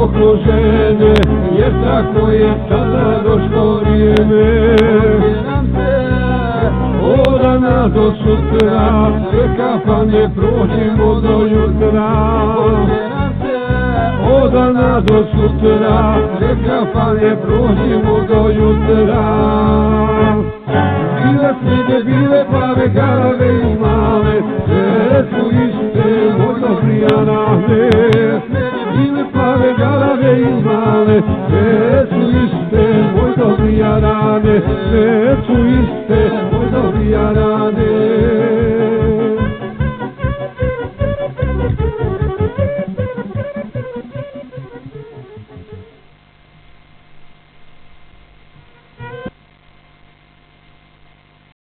okruženje, jer tako je sada došlo vrijeme. Od danas do sutra, sve kafane prođemo do jutra. Od danas do sutra, sve kafane prođemo do jutra. Bile snige, bile plave, garave i male, sve su iste, moj Dobrijane. Bile plave, garave i male, sve su iste, moj Dobrijane. Sve su iste, moj Dobrijane.